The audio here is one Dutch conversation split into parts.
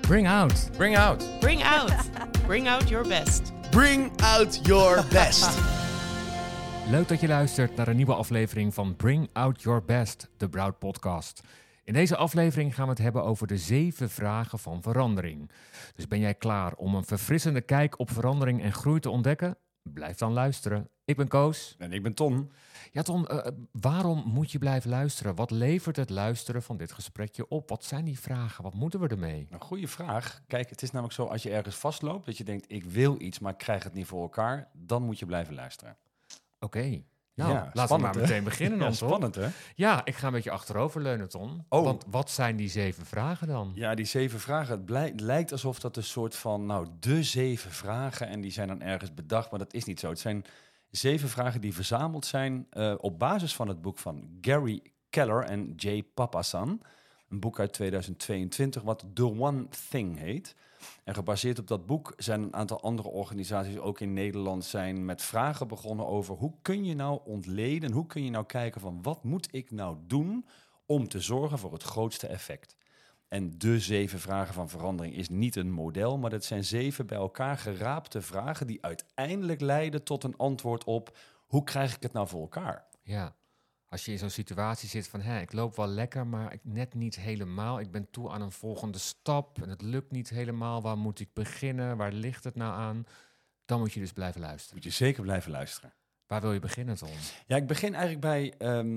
Bring out. Bring out. Bring out. Bring out your best. Bring out your best. Leuk dat je luistert naar een nieuwe aflevering van Bring Out Your Best, de Broud podcast. In deze aflevering gaan we het hebben over de 7 vragen van verandering. Dus ben jij klaar om een verfrissende kijk op verandering en groei te ontdekken? Blijf dan luisteren. Ik ben Koos. En ik ben Ton. Ja, Ton, waarom moet je blijven luisteren? Wat levert het luisteren van dit gesprekje op? Wat zijn die vragen? Wat moeten we ermee? Een goede vraag. Kijk, het is namelijk zo, als je ergens vastloopt, dat je denkt, ik wil iets, maar ik krijg het niet voor elkaar, dan moet je blijven luisteren. Oké. Nou, Ja, laten we maar meteen beginnen dan, Ja, toch? spannend, hè? Ja, ik ga een beetje achteroverleunen, Ton. Oh. Want wat zijn die 7 vragen dan? Ja, die 7 vragen, het lijkt alsof dat een soort van, de 7 vragen, en die zijn dan ergens bedacht, maar dat is niet zo. Het zijn 7 vragen die verzameld zijn op basis van het boek van Gary Keller en Jay Papasan. Een boek uit 2022 wat The One Thing heet. En gebaseerd op dat boek zijn een aantal andere organisaties, ook in Nederland, zijn met vragen begonnen over hoe kun je nou ontleden, hoe kun je nou kijken van wat moet ik nou doen om te zorgen voor het grootste effect. En de 7 vragen van verandering is niet een model, maar dat zijn 7 bij elkaar geraapte vragen die uiteindelijk leiden tot een antwoord op hoe krijg ik het nou voor elkaar? Ja, als je in zo'n situatie zit van, ik loop wel lekker, maar net niet helemaal. Ik ben toe aan een volgende stap en het lukt niet helemaal. Waar moet ik beginnen? Waar ligt het nou aan? Dan moet je dus blijven luisteren. Moet je zeker blijven luisteren. Waar wil je beginnen, Ton? Ja, ik begin eigenlijk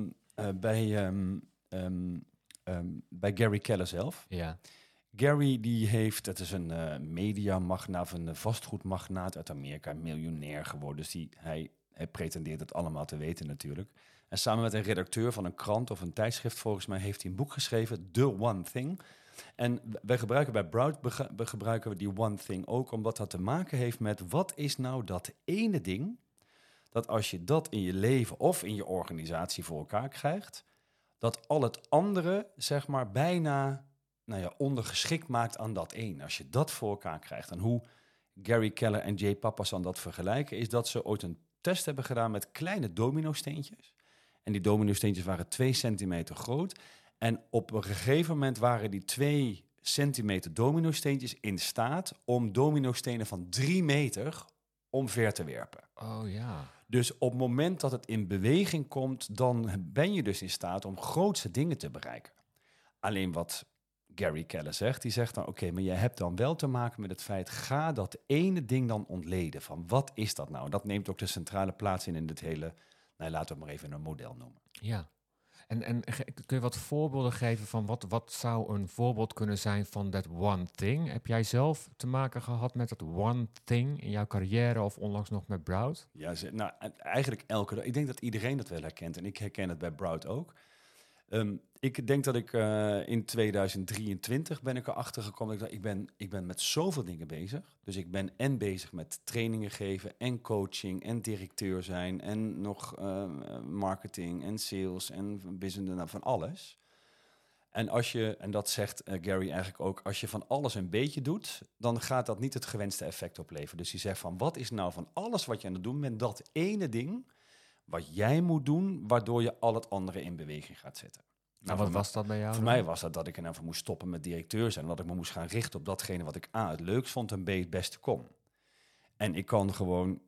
bij Gary Keller zelf. Ja. Gary die heeft, het is een mediamagnaat, een vastgoedmagnaat uit Amerika, miljonair geworden. Dus hij pretendeert het allemaal te weten natuurlijk. En samen met een redacteur van een krant of een tijdschrift, volgens mij, heeft hij een boek geschreven, The One Thing. En wij gebruiken bij Broud gebruiken we die One Thing ook, omdat dat te maken heeft met wat is nou dat ene ding, dat als je dat in je leven of in je organisatie voor elkaar krijgt, dat al het andere, zeg maar, bijna ondergeschikt maakt aan dat één. Als je dat voor elkaar krijgt. En hoe Gary Keller en Jay Papasan dat vergelijken, is dat ze ooit een test hebben gedaan met kleine dominosteentjes. En die dominosteentjes waren 2 centimeter groot. En op een gegeven moment waren die 2 centimeter dominosteentjes in staat om dominostenen van 3 meter omver te werpen. Oh ja. Dus op het moment dat het in beweging komt, dan ben je dus in staat om grootse dingen te bereiken. Alleen wat Gary Keller zegt, die zegt dan, oké, maar je hebt dan wel te maken met het feit, ga dat ene ding dan ontleden. Van wat is dat nou? Dat neemt ook de centrale plaats in dit hele, laten we het maar even een model noemen. Ja. En kun je wat voorbeelden geven van wat zou een voorbeeld kunnen zijn van that one thing? Heb jij zelf te maken gehad met dat one thing in jouw carrière of onlangs nog met Broud? Ja, eigenlijk elke dag. Ik denk dat iedereen dat wel herkent en ik herken het bij Broud ook. Ik denk dat ik in 2023 ben ik erachter gekomen. Ik ben met zoveel dingen bezig. Dus ik ben en bezig met trainingen geven en coaching en directeur zijn en nog marketing en sales en business, van alles. En dat zegt Gary eigenlijk ook, als je van alles een beetje doet, dan gaat dat niet het gewenste effect opleveren. Dus hij zegt van, wat is nou van alles wat je aan het doen bent, dat ene ding wat jij moet doen, waardoor je al het andere in beweging gaat zetten. Nou, wat was dat bij jou? Voor mij was dat ik er even moest stoppen met directeur zijn. En dat ik me moest gaan richten op datgene wat ik A, het leukst vond en B, het beste kon. En ik kan gewoon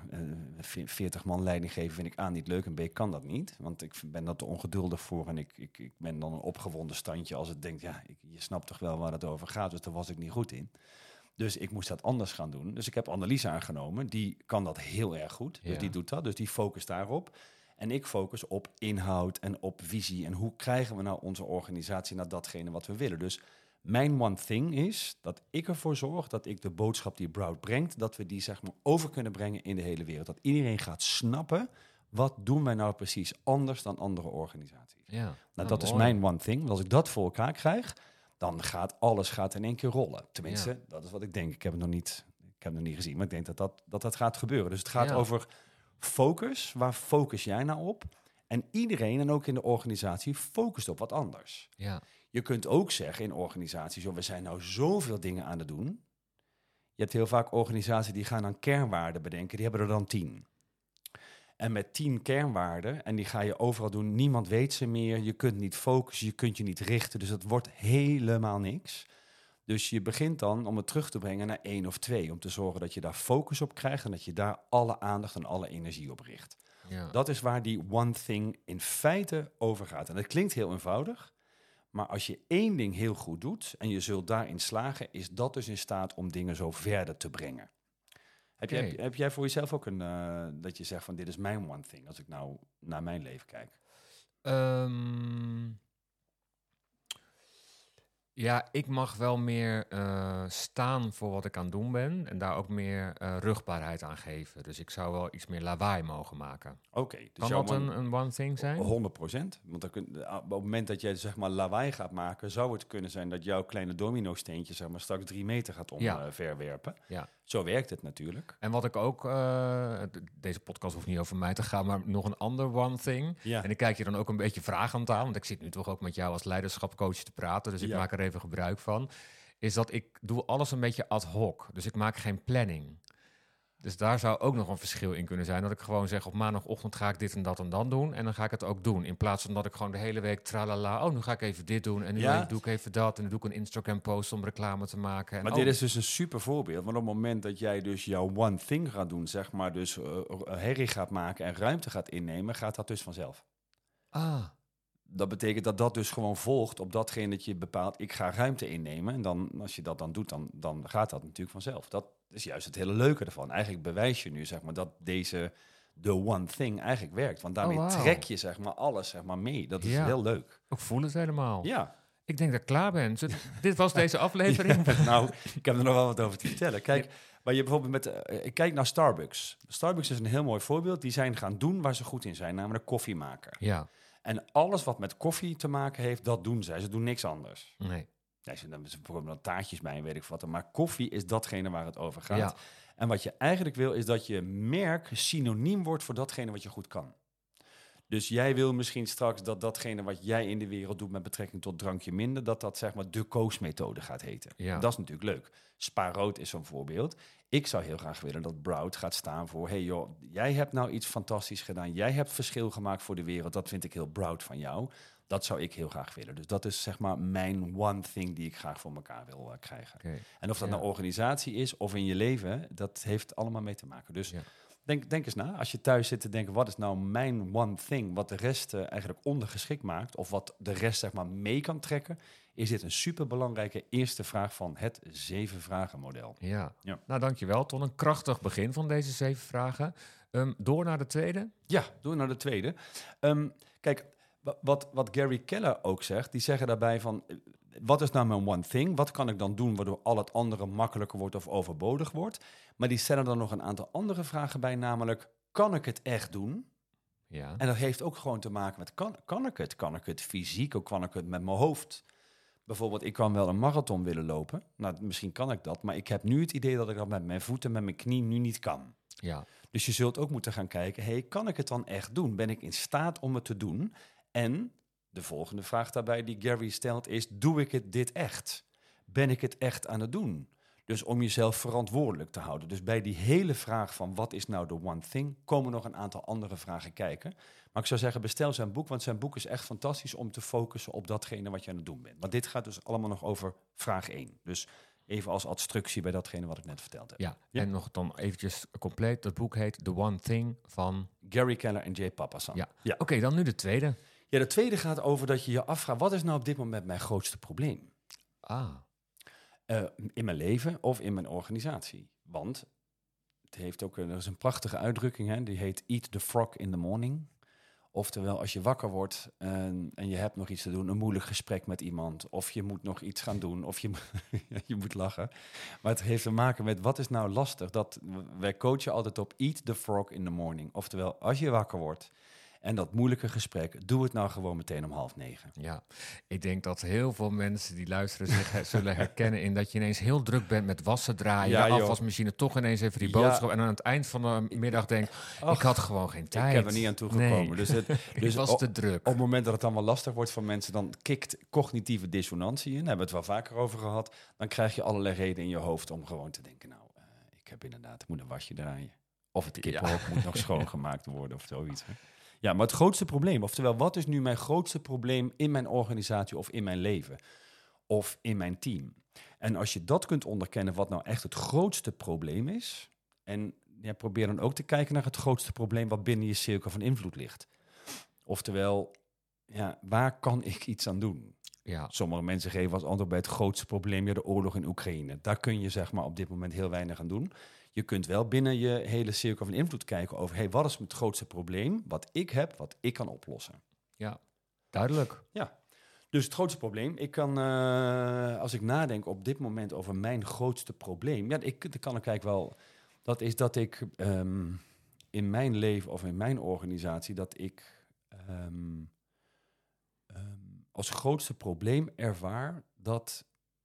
40 man leiding geven, vind ik A, niet leuk en B, kan dat niet. Want ik ben dat te ongeduldig voor en ik ben dan een opgewonden standje als het denkt, je snapt toch wel waar het over gaat. Dus daar was ik niet goed in. Dus ik moest dat anders gaan doen. Dus ik heb Annelies aangenomen. Die kan dat heel erg goed. Dus die doet dat. Dus die focust daarop. En ik focus op inhoud en op visie. En hoe krijgen we nou onze organisatie naar datgene wat we willen. Dus mijn one thing is dat ik ervoor zorg dat ik de boodschap die Broud brengt, dat we die zeg maar over kunnen brengen in de hele wereld. Dat iedereen gaat snappen, wat doen wij nou precies anders dan andere organisaties. Ja. Dat is mijn one thing. Als ik dat voor elkaar krijg, dan gaat alles in één keer rollen. Tenminste, dat is wat ik denk. Ik heb het nog niet gezien, maar ik denk dat gaat gebeuren. Dus het gaat over focus. Waar focus jij nou op? En iedereen, en ook in de organisatie, focust op wat anders. Ja. Je kunt ook zeggen in organisaties, we zijn nou zoveel dingen aan het doen. Je hebt heel vaak organisaties die gaan aan kernwaarden bedenken. Die hebben er dan 10. En met 10 kernwaarden, en die ga je overal doen, niemand weet ze meer. Je kunt niet focussen, je kunt je niet richten. Dus het wordt helemaal niks. Dus je begint dan om het terug te brengen naar 1 of 2. Om te zorgen dat je daar focus op krijgt en dat je daar alle aandacht en alle energie op richt. Ja. Dat is waar die one thing in feite over gaat. En dat klinkt heel eenvoudig. Maar als je 1 ding heel goed doet en je zult daarin slagen, is dat dus in staat om dingen zo verder te brengen. Heb jij voor jezelf ook dat je zegt van dit is mijn one thing, als ik nou naar mijn leven kijk? Ja, ik mag wel meer staan voor wat ik aan het doen ben en daar ook meer rugbaarheid aan geven. Dus ik zou wel iets meer lawaai mogen maken. Oké. Dus Kan dat een one thing zijn? 100%. Want op het moment dat jij zeg maar lawaai gaat maken, zou het kunnen zijn dat jouw kleine domino-steentje zeg maar straks 3 meter gaat omverwerpen. Ja. Zo werkt het natuurlijk. En wat ik ook, deze podcast hoeft niet over mij te gaan, maar nog een ander one thing. Ja. En ik kijk je dan ook een beetje vragend aan, want ik zit nu toch ook met jou als leiderschapcoach te praten, dus ik maak er even gebruik van. Is dat ik doe alles een beetje ad hoc, dus ik maak geen planning. Dus daar zou ook nog een verschil in kunnen zijn. Dat ik gewoon zeg, op maandagochtend ga ik dit en dat en dan doen. En dan ga ik het ook doen. In plaats van dat ik gewoon de hele week tralala. Oh, nu ga ik even dit doen. En nu doe ik even dat. En dan doe ik een Instagram post om reclame te maken. En maar dit is dus een super voorbeeld. Want op het moment dat jij dus jouw one thing gaat doen, zeg maar dus herrie gaat maken en ruimte gaat innemen, gaat dat dus vanzelf. Dat betekent dat dat dus gewoon volgt op datgene dat je bepaalt, ik ga ruimte innemen. En dan, als je dat dan doet, dan gaat dat natuurlijk vanzelf. Dat is juist het hele leuke ervan. Eigenlijk bewijs je nu zeg maar dat de one thing eigenlijk werkt. Want daarmee trek je zeg maar alles zeg maar mee. Dat is heel leuk. Ik voel het helemaal. Ja. Ik denk dat ik klaar ben. Dit was deze aflevering. Ja, nou, ik heb er nog wel wat over te vertellen. Kijk, waar je bijvoorbeeld kijk naar Starbucks. Starbucks is een heel mooi voorbeeld. Die zijn gaan doen waar ze goed in zijn, namelijk koffie maken. Ja. En alles wat met koffie te maken heeft, dat doen zij. Ze doen niks anders. Nee. Ja, ze hebben bijvoorbeeld taartjes bij en weet ik wat. Maar koffie is datgene waar het over gaat. Ja. En wat je eigenlijk wil, is dat je merk synoniem wordt voor datgene wat je goed kan. Dus jij wil misschien straks dat datgene wat jij in de wereld doet met betrekking tot drankje minder, dat zeg maar de Koos-methode gaat heten. Ja. Dat is natuurlijk leuk. Spa rood is zo'n voorbeeld. Ik zou heel graag willen dat Broud gaat staan voor, hey joh, jij hebt nou iets fantastisch gedaan. Jij hebt verschil gemaakt voor de wereld. Dat vind ik heel Broud van jou. Dat zou ik heel graag willen. Dus dat is zeg maar mijn one thing die ik graag voor elkaar wil krijgen. Okay. En of dat nou organisatie is of in je leven, dat heeft allemaal mee te maken. Dus denk eens na. Als je thuis zit te denken, wat is nou mijn one thing, wat de rest eigenlijk ondergeschikt maakt, of wat de rest zeg maar mee kan trekken, is dit een superbelangrijke eerste vraag van het 7-vragen-model. Ja. Nou dankjewel. Ton, een krachtig begin van deze 7 vragen. Door naar de tweede? Ja, door naar de tweede. Kijk, wat Gary Keller ook zegt, die zeggen daarbij van, wat is nou mijn one thing? Wat kan ik dan doen waardoor al het andere makkelijker wordt of overbodig wordt? Maar die stellen dan nog een aantal andere vragen bij, namelijk, kan ik het echt doen? Ja. En dat heeft ook gewoon te maken met, kan ik het? Kan ik het fysiek of kan ik het met mijn hoofd? Bijvoorbeeld, ik kan wel een marathon willen lopen. Nou, misschien kan ik dat, maar ik heb nu het idee dat ik dat met mijn voeten, met mijn knie nu niet kan. Ja. Dus je zult ook moeten gaan kijken, hey, kan ik het dan echt doen? Ben ik in staat om het te doen? En de volgende vraag daarbij die Gary stelt is, doe ik dit echt? Ben ik het echt aan het doen? Dus om jezelf verantwoordelijk te houden. Dus bij die hele vraag van wat is nou de one thing, komen nog een aantal andere vragen kijken. Maar ik zou zeggen, bestel zijn boek, want zijn boek is echt fantastisch om te focussen op datgene wat je aan het doen bent. Want dit gaat dus allemaal nog over vraag 1. Dus even als instructie bij datgene wat ik net verteld heb. Ja. En nog dan eventjes compleet. Dat boek heet The One Thing van Gary Keller en Jay Papasan. Ja. Oké, dan nu de tweede. Ja, de tweede gaat over dat je je afvraagt, wat is nou op dit moment mijn grootste probleem? In mijn leven of in mijn organisatie. Want het heeft ook, er is een prachtige uitdrukking, hè, die heet eat the frog in the morning. Oftewel, als je wakker wordt en je hebt nog iets te doen, een moeilijk gesprek met iemand, of je moet nog iets gaan doen, of je moet lachen. Maar het heeft te maken met, wat is nou lastig? Wij coachen altijd op eat the frog in the morning. Oftewel, als je wakker wordt en dat moeilijke gesprek, doe het nou gewoon meteen om 8:30. Ja, ik denk dat heel veel mensen die luisteren zich zullen herkennen in dat je ineens heel druk bent met wassen draaien, de afwasmachine, toch ineens even die boodschap en aan het eind van de middag denkt, ik had gewoon geen tijd. Ik heb er niet aan toegekomen. Nee. Dus was te druk. Op het moment dat het allemaal lastig wordt voor mensen, dan kikt cognitieve dissonantie in. Daar hebben we het wel vaker over gehad. Dan krijg je allerlei redenen in je hoofd om gewoon te denken, nou, ik moet een wasje draaien. Of het kippenhok moet nog schoongemaakt worden of zoiets. Hè. Ja, maar het grootste probleem, oftewel, wat is nu mijn grootste probleem in mijn organisatie of in mijn leven? Of in mijn team? En als je dat kunt onderkennen, wat nou echt het grootste probleem is. En probeer dan ook te kijken naar het grootste probleem wat binnen je cirkel van invloed ligt. Oftewel, waar kan ik iets aan doen? Ja. Sommige mensen geven als antwoord bij het grootste probleem de oorlog in Oekraïne. Daar kun je zeg maar op dit moment heel weinig aan doen. Je kunt wel binnen je hele cirkel van invloed kijken over, wat is het grootste probleem wat ik heb, wat ik kan oplossen? Ja, duidelijk. Ja, dus het grootste probleem, ik kan, als ik nadenk op dit moment over mijn grootste probleem, dan kan ik eigenlijk wel, dat is dat ik in mijn leven of in mijn organisatie, dat ik als grootste probleem ervaar dat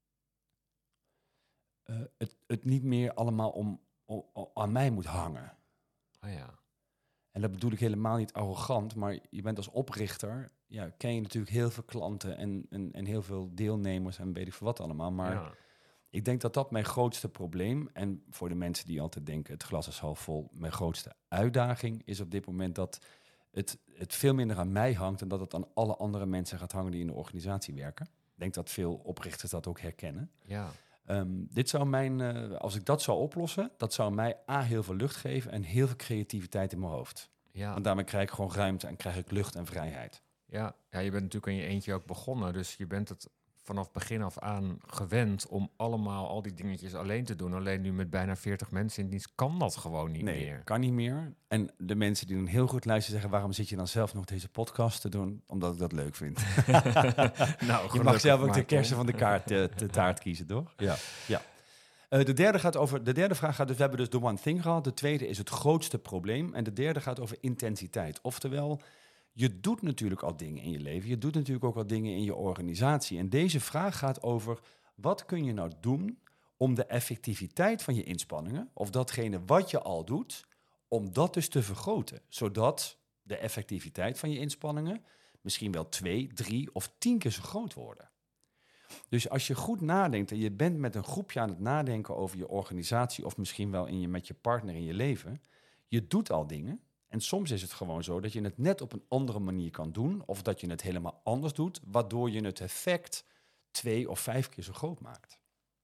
het niet meer allemaal aan mij moet hangen. Oh ja. En dat bedoel ik helemaal niet arrogant, maar je bent als oprichter, ken je natuurlijk heel veel klanten en heel veel deelnemers en weet ik veel wat allemaal. Maar ik denk dat dat mijn grootste probleem, en voor de mensen die altijd denken het glas is half vol, mijn grootste uitdaging is op dit moment dat het veel minder aan mij hangt en dat het aan alle andere mensen gaat hangen die in de organisatie werken. Ik denk dat veel oprichters dat ook herkennen. Ja. Dit zou als ik dat zou oplossen, dat zou mij heel veel lucht geven en heel veel creativiteit in mijn hoofd. Ja. Want daarmee krijg ik gewoon ruimte en krijg ik lucht en vrijheid. Ja, je bent natuurlijk in je eentje ook begonnen. Dus je bent het vanaf begin af aan gewend om allemaal al die dingetjes alleen te doen. Alleen nu met bijna 40 mensen in dienst kan dat gewoon niet meer. Kan niet meer. En de mensen die dan heel goed luisteren zeggen, waarom zit je dan zelf nog deze podcast te doen? Omdat ik dat leuk vind. Nou, je mag zelf ook de kersen van de taart kiezen, toch? Ja. De derde vraag gaat dus, we hebben dus de one thing gehad. De tweede is het grootste probleem. En de derde gaat over intensiteit. Oftewel, je doet natuurlijk al dingen in je leven. Je doet natuurlijk ook al dingen in je organisatie. En deze vraag gaat over, wat kun je nou doen om de effectiviteit van je inspanningen, of datgene wat je al doet, om dat dus te vergroten. Zodat de effectiviteit van je inspanningen misschien wel 2, 3 of 10 keer zo groot worden. Dus als je goed nadenkt en je bent met een groepje aan het nadenken over je organisatie, of misschien wel met je partner in je leven, je doet al dingen. En soms is het gewoon zo dat je het net op een andere manier kan doen, of dat je het helemaal anders doet, waardoor je het effect 2 of 5 keer zo groot maakt.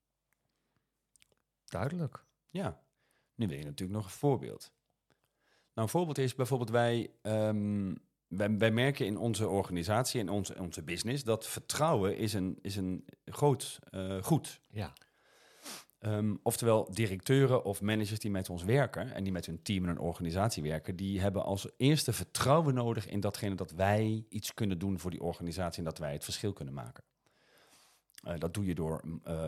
Duidelijk. Ja, nu wil je natuurlijk nog een voorbeeld. Nou, een voorbeeld is bijvoorbeeld wij merken in onze organisatie, in onze business, dat vertrouwen is een groot goed. Ja. Oftewel, directeuren of managers die met ons werken en die met hun team en een organisatie werken, die hebben als eerste vertrouwen nodig in datgene dat wij iets kunnen doen voor die organisatie en dat wij het verschil kunnen maken. Dat doe je door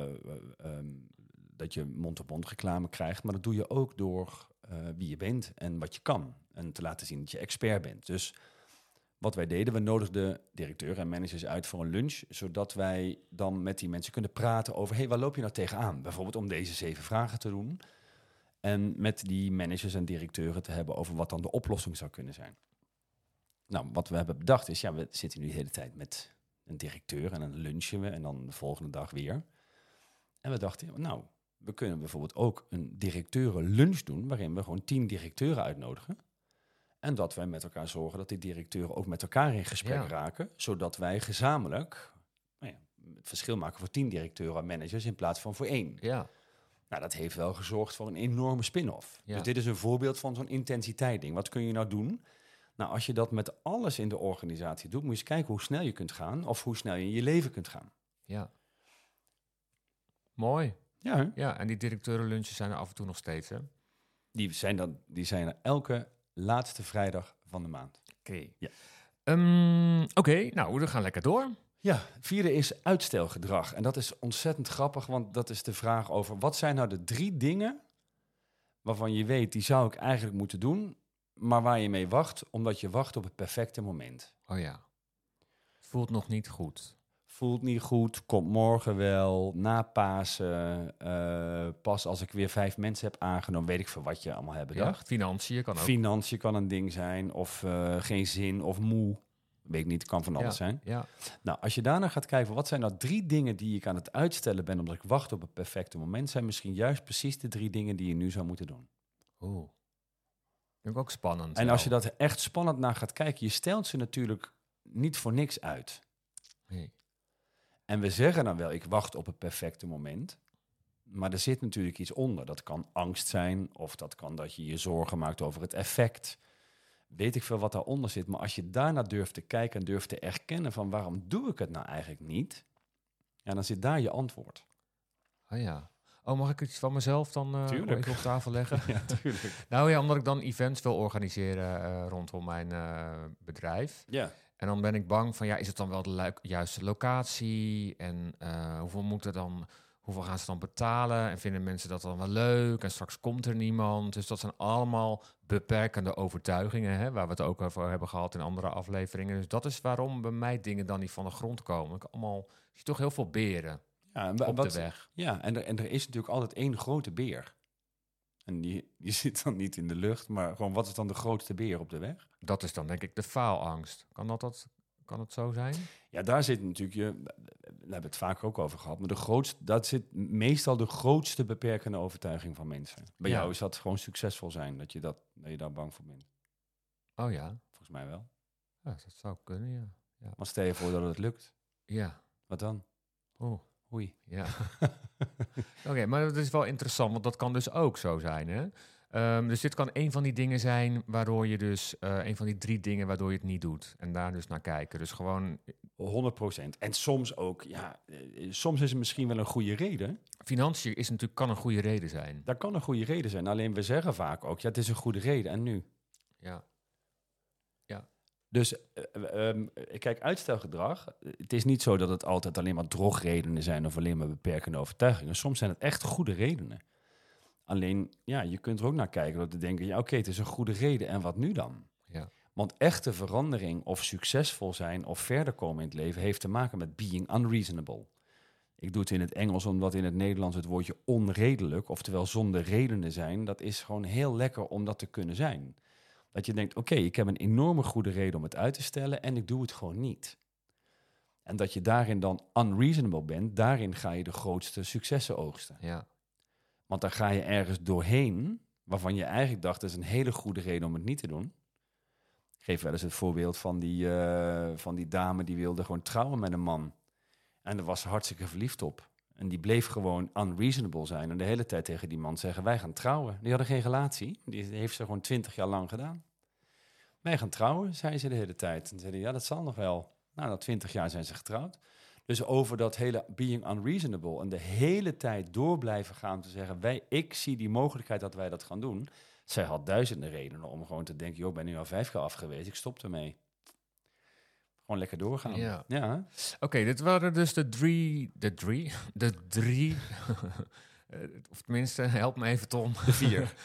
dat je mond-op-mond reclame krijgt, maar dat doe je ook door wie je bent en wat je kan. En te laten zien dat je expert bent. Dus wat wij deden, we nodigden directeuren en managers uit voor een lunch, zodat wij dan met die mensen kunnen praten over, waar loop je nou tegenaan? Bijvoorbeeld om deze 7 vragen te doen. En met die managers en directeuren te hebben over wat dan de oplossing zou kunnen zijn. Nou, wat we hebben bedacht is, we zitten nu de hele tijd met een directeur en dan lunchen we en dan de volgende dag weer. En we dachten, we kunnen bijvoorbeeld ook een directeurenlunch doen, waarin we gewoon 10 directeuren uitnodigen. En dat wij met elkaar zorgen dat die directeuren ook met elkaar in gesprek raken, zodat wij gezamenlijk het verschil maken voor 10 directeuren en managers in plaats van voor 1. Ja. Nou, dat heeft wel gezorgd voor een enorme spin-off. Ja. Dus dit is een voorbeeld van zo'n intensiteit-ding. Wat kun je nou doen? Nou, als je dat met alles in de organisatie doet, moet je eens kijken hoe snel je kunt gaan of hoe snel je in je leven kunt gaan. Ja. Mooi. Ja, hè? Ja, en die directeurenlunches zijn er af en toe nog steeds, hè? Die zijn er elke laatste vrijdag van de maand. Oké. Ja. Oké, nou, we gaan lekker door. Ja, het vierde is uitstelgedrag. En dat is ontzettend grappig, want dat is de vraag over, wat zijn nou de 3 dingen waarvan je weet, die zou ik eigenlijk moeten doen, maar waar je mee wacht, omdat je wacht op het perfecte moment. Oh ja. Voelt nog niet goed. Voelt niet goed, komt morgen wel, na Pasen, pas als ik weer 5 mensen heb aangenomen, weet ik veel wat je allemaal hebt bedacht. Ja, financiën kan ook. Financiën kan een ding zijn, of geen zin, of moe. Weet ik niet, kan van alles zijn. Ja. Nou, als je daarna gaat kijken, wat zijn nou 3 dingen die ik aan het uitstellen ben, omdat ik wacht op het perfecte moment, zijn misschien juist precies de 3 dingen die je nu zou moeten doen. Oeh. Vind ik ook spannend. En als je dat echt spannend naar gaat kijken, je stelt ze natuurlijk niet voor niks uit. Nee. En we zeggen dan wel, ik wacht op het perfecte moment. Maar er zit natuurlijk iets onder. Dat kan angst zijn, of dat kan dat je je zorgen maakt over het effect. Weet ik veel wat daaronder zit. Maar als je daarna durft te kijken en durft te erkennen van waarom doe ik het nou eigenlijk niet? Ja, dan zit daar je antwoord. Oh ja. Oh, mag ik iets van mezelf dan Tuurlijk. even op tafel leggen? Ja, tuurlijk. Nou ja, omdat ik dan events wil organiseren rondom mijn bedrijf. Ja. En dan ben ik bang van, is het dan wel de juiste locatie? En hoeveel gaan ze dan betalen? En vinden mensen dat dan wel leuk? En straks komt er niemand. Dus dat zijn allemaal beperkende overtuigingen, hè, waar we het ook over hebben gehad in andere afleveringen. Dus dat is waarom bij mij dingen dan niet van de grond komen. Ik zie toch heel veel beren op de weg. Ja, en er is natuurlijk altijd één grote beer. En die zit dan niet in de lucht, maar gewoon wat is dan de grootste beer op de weg? Dat is dan denk ik de faalangst. Kan het zo zijn? Ja, daar zit natuurlijk daar hebben we het vaker ook over gehad, maar dat zit meestal de grootste beperkende overtuiging van mensen. Bij jou is dat gewoon succesvol zijn, dat je daar bang voor bent. Oh ja. Volgens mij wel. Ja, dat zou kunnen, ja. Maar stel je voor dat het lukt. Ja. Wat dan? Oh. Oei. Ja. Oké, maar dat is wel interessant, want dat kan dus ook zo zijn, hè? Dus dit kan een van die dingen zijn waardoor je dus... een van die 3 dingen waardoor je het niet doet. En daar dus naar kijken. Dus gewoon... 100%. En soms ook, soms is het misschien wel een goede reden. Financiën kan een goede reden zijn. Dat kan een goede reden zijn. Alleen we zeggen vaak ook, het is een goede reden. En nu? Ja. Dus kijk, uitstelgedrag, het is niet zo dat het altijd alleen maar drogredenen zijn of alleen maar beperkende overtuigingen. Soms zijn het echt goede redenen. Alleen, je kunt er ook naar kijken door te denken, oké, het is een goede reden en wat nu dan? Ja. Want echte verandering of succesvol zijn of verder komen in het leven heeft te maken met being unreasonable. Ik doe het in het Engels omdat in het Nederlands het woordje onredelijk, oftewel zonder redenen zijn, dat is gewoon heel lekker om dat te kunnen zijn. Dat je denkt, oké, ik heb een enorme goede reden om het uit te stellen en ik doe het gewoon niet. En dat je daarin dan unreasonable bent, daarin ga je de grootste successen oogsten. Ja. Want dan ga je ergens doorheen, waarvan je eigenlijk dacht, dat is een hele goede reden om het niet te doen. Ik geef wel eens het voorbeeld van die dame die wilde gewoon trouwen met een man. En daar was ze hartstikke verliefd op. En die bleef gewoon unreasonable zijn en de hele tijd tegen die man zeggen, wij gaan trouwen. Die hadden geen relatie, die heeft ze gewoon 20 jaar lang gedaan. Wij gaan trouwen, zei ze de hele tijd. En zeiden, ja, dat zal nog wel. Nou, na 20 jaar zijn ze getrouwd. Dus over dat hele being unreasonable en de hele tijd door blijven gaan te zeggen, ik zie die mogelijkheid dat wij dat gaan doen. Zij had duizenden redenen om gewoon te denken, ik ben nu al 5 keer af geweest, ik stop ermee. Gewoon lekker doorgaan. Ja. Oké, dit waren dus de drie of tenminste, help me even Tom. De 4.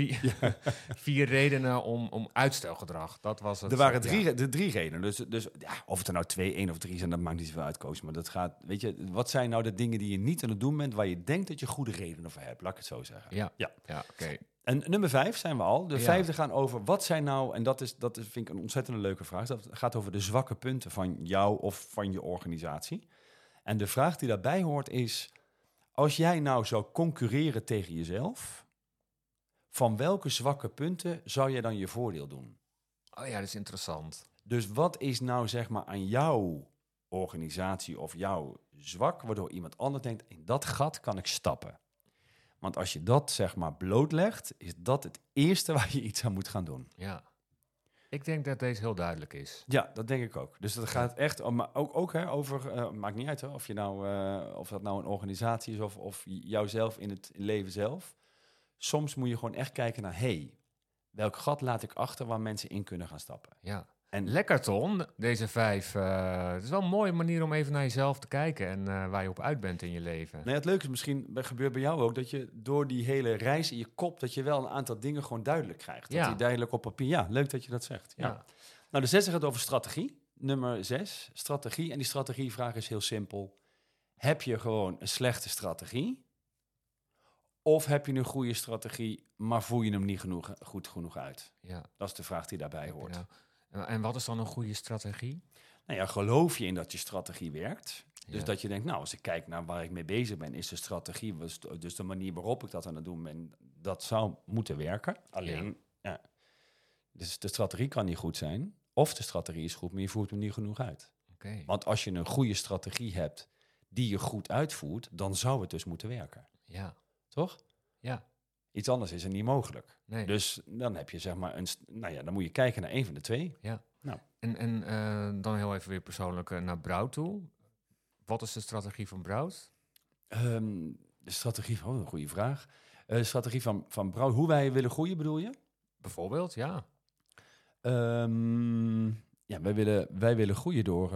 4 redenen om uitstelgedrag. Dat was het. Er waren de 3 redenen. Dus of het er nou 2, 1 of 3 zijn, dat maakt niet zoveel uit, Koos. Maar dat gaat, weet je, wat zijn nou de dingen die je niet aan het doen bent, waar je denkt dat je goede redenen voor hebt? Laat ik het zo zeggen. Ja, oké. En nummer 5 zijn we al. De 5e gaan over, wat zijn nou, en dat vind ik een ontzettend leuke vraag. Dat gaat over de zwakke punten van jou of van je organisatie. En de vraag die daarbij hoort is, als jij nou zou concurreren tegen jezelf, van welke zwakke punten zou jij dan je voordeel doen? Oh ja, dat is interessant. Dus wat is nou zeg maar aan jouw organisatie of jouw zwak, waardoor iemand anders denkt, in dat gat kan ik stappen? Want als je dat zeg maar blootlegt, is dat het eerste waar je iets aan moet gaan doen. Ja. Ik denk dat deze heel duidelijk is. Ja, dat denk ik ook. Dus dat gaat echt om, maar ook over, maakt niet uit of dat nou een organisatie is of jouzelf in het leven zelf. Soms moet je gewoon echt kijken naar, welk gat laat ik achter waar mensen in kunnen gaan stappen? Ja. En lekker, Ton, deze 5. Het is wel een mooie manier om even naar jezelf te kijken en waar je op uit bent in je leven. Nee, het leuke is misschien, gebeurt bij jou ook, dat je door die hele reis in je kop, dat je wel een aantal dingen gewoon duidelijk krijgt. Dat die duidelijk op papier, leuk dat je dat zegt. Ja. Nou, de 6e gaat over strategie. Nummer 6, strategie. En die strategievraag is heel simpel. Heb je gewoon een slechte strategie? Of heb je een goede strategie, maar voer je hem niet goed genoeg uit? Ja. Dat is de vraag die daarbij hoort. Ja. En wat is dan een goede strategie? Nou ja, geloof je in dat je strategie werkt? Dus dat je denkt, nou, als ik kijk naar waar ik mee bezig ben, is de strategie, dus de manier waarop ik dat aan het doen ben, dat zou moeten werken. Alleen, dus de strategie kan niet goed zijn. Of de strategie is goed, maar je voert hem niet genoeg uit. Okay. Want als je een goede strategie hebt die je goed uitvoert, dan zou het dus moeten werken. Ja. Toch? Ja. Iets anders is er niet mogelijk. Nee. Dus dan heb je zeg maar dan moet je kijken naar een van de twee. Ja. Nou. En dan heel even weer persoonlijk naar Brout toe. Wat is de strategie van Brout? De strategie van, een goede vraag. De strategie van Brout, hoe wij willen groeien bedoel je? Bijvoorbeeld, ja. Ja, wij willen groeien door...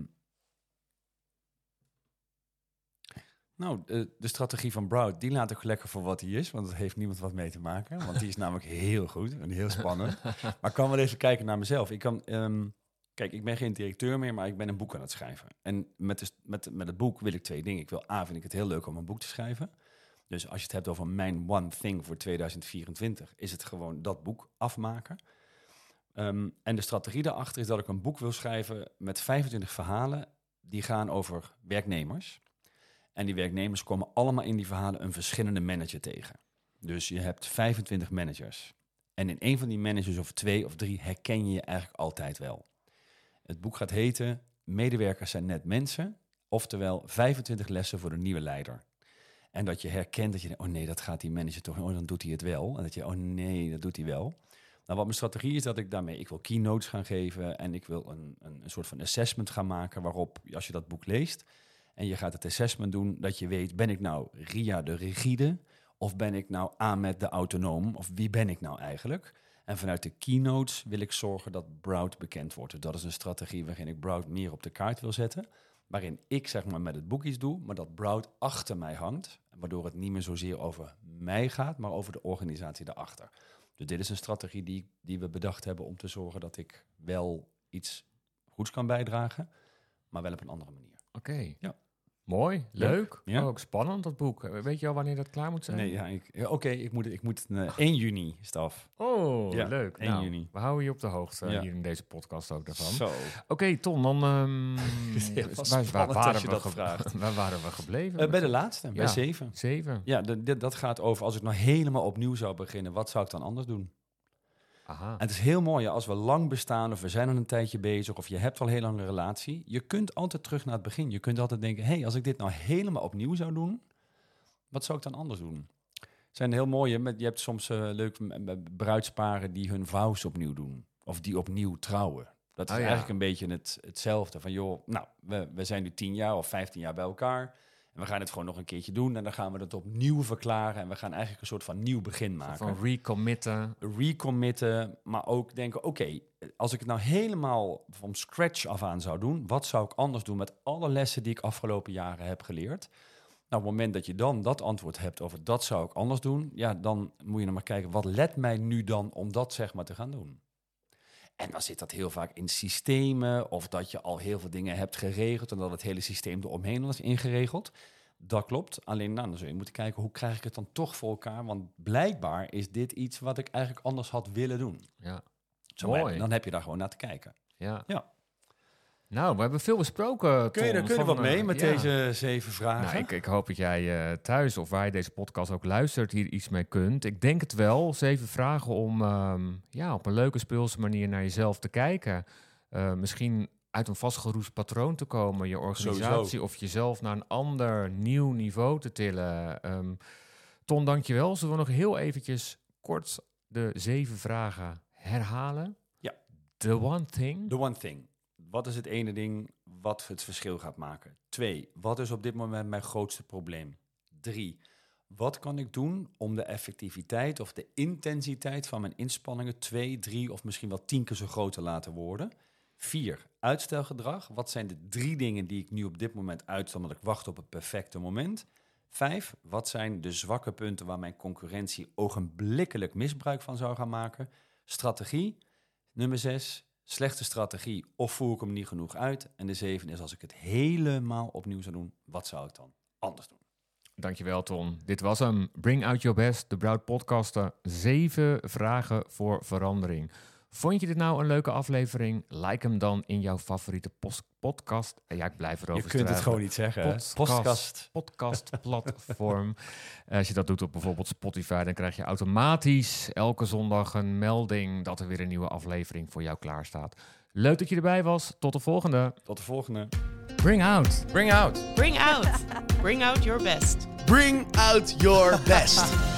de strategie van Brout, die laat ik lekker voor wat hij is, want er heeft niemand wat mee te maken. Want die is namelijk heel goed en heel spannend. Maar ik kan wel even kijken naar mezelf. Kijk, ik ben geen directeur meer, maar ik ben een boek aan het schrijven. En met het boek wil ik 2 dingen. Vind ik het heel leuk om een boek te schrijven. Dus als je het hebt over mijn one thing voor 2024, is het gewoon dat boek afmaken. En de strategie daarachter is dat ik een boek wil schrijven met 25 verhalen die gaan over werknemers. En die werknemers komen allemaal in die verhalen een verschillende manager tegen. Dus je hebt 25 managers. En in een van die managers of 2 of 3 herken je eigenlijk altijd wel. Het boek gaat heten Medewerkers zijn net mensen. Oftewel 25 lessen voor de nieuwe leider. En dat je herkent dat je denkt, oh nee, dat gaat die manager toch, oh dan doet hij het wel. En dat je, oh nee, dat doet hij wel. Nou, wat mijn strategie is, dat ik wil keynotes gaan geven en ik wil een soort van assessment gaan maken waarop, als je dat boek leest en je gaat het assessment doen, dat je weet, ben ik nou Ria de rigide of ben ik nou Ahmed de autonoom of wie ben ik nou eigenlijk? En vanuit de keynotes wil ik zorgen dat Brout bekend wordt. Dus dat is een strategie waarin ik Brout meer op de kaart wil zetten. Waarin ik zeg maar met het boek iets doe, maar dat Brout achter mij hangt. Waardoor het niet meer zozeer over mij gaat, maar over de organisatie daarachter. Dus dit is een strategie die we bedacht hebben om te zorgen dat ik wel iets goeds kan bijdragen, maar wel op een andere manier. Oké. Ja. Mooi, leuk. Ja. Ook spannend, dat boek. Weet je al wanneer dat klaar moet zijn? Nee, ik moet 1 juni is het af. Oh, Ja, leuk. 1 juni. We houden je op de hoogte Ja. hier in deze podcast ook daarvan. Zo. Oké, Ton, dan waar waren we gebleven? Bij de laatste, bij 7. 7. Ja, dat gaat over, als ik nou helemaal opnieuw zou beginnen, wat zou ik dan anders doen? Aha. En het is heel mooi, als we lang bestaan of we zijn al een tijdje bezig of je hebt al heel lang een relatie, je kunt altijd terug naar het begin. Je kunt altijd denken, hey, als ik dit nou helemaal opnieuw zou doen, wat zou ik dan anders doen? Het zijn heel mooie, je hebt soms leuke bruidsparen die hun vows opnieuw doen of die opnieuw trouwen. Dat is eigenlijk een beetje hetzelfde van, joh, nou, we zijn nu 10 jaar of 15 jaar bij elkaar. En we gaan het gewoon nog een keertje doen en dan gaan we het opnieuw verklaren. En we gaan eigenlijk een soort van nieuw begin maken. Van Recommitten, maar ook denken, oké, als ik het nou helemaal van scratch af aan zou doen, wat zou ik anders doen met alle lessen die ik afgelopen jaren heb geleerd? Nou, op het moment dat je dan dat antwoord hebt over dat zou ik anders doen, ja, dan moet je nog maar kijken, wat let mij nu dan om dat zeg maar te gaan doen? En dan zit dat heel vaak in systemen of dat je al heel veel dingen hebt geregeld en dat het hele systeem eromheen was ingeregeld. Dat klopt. Alleen dan zul je moeten kijken, hoe krijg ik het dan toch voor elkaar? Want blijkbaar is dit iets wat ik eigenlijk anders had willen doen. Ja. Mooi. Dan heb je daar gewoon naar te kijken. Ja. Ja. Nou, we hebben veel besproken. Kun je er wat mee met deze 7 vragen? Nou, ik hoop dat jij thuis of waar je deze podcast ook luistert hier iets mee kunt. Ik denk het wel. 7 vragen om op een leuke speelse manier naar jezelf te kijken. Misschien uit een vastgeroest patroon te komen. Je organisatie of jezelf naar een ander nieuw niveau te tillen. Ton, dankjewel. Zullen we nog heel eventjes kort de 7 vragen herhalen? Ja. The one thing. The one thing. Wat is het ene ding wat het verschil gaat maken? 2, wat is op dit moment mijn grootste probleem? 3, wat kan ik doen om de effectiviteit of de intensiteit van mijn inspanningen 2, 3 of misschien wel 10 keer zo groot te laten worden? 4, uitstelgedrag. Wat zijn de 3 dingen die ik nu op dit moment uitstel, omdat ik wacht op het perfecte moment? 5, wat zijn de zwakke punten waar mijn concurrentie ogenblikkelijk misbruik van zou gaan maken? Strategie. Nummer 6, slechte strategie of voer ik hem niet genoeg uit? En de 7 is, als ik het helemaal opnieuw zou doen, wat zou ik dan anders doen? Dankjewel, Ton. Dit was hem. Bring Out Your Best, de Brout podcaster. 7 vragen voor verandering. Vond je dit nou een leuke aflevering? Like hem dan in jouw favoriete podcast. Ja, ik blijf erover Je kunt het gewoon niet zeggen. Podcastplatform. Als je dat doet op bijvoorbeeld Spotify, dan krijg je automatisch elke zondag een melding dat er weer een nieuwe aflevering voor jou klaar staat. Leuk dat je erbij was. Tot de volgende. Tot de volgende. Bring out. Bring out. Bring out. Bring out your best. Bring out your best.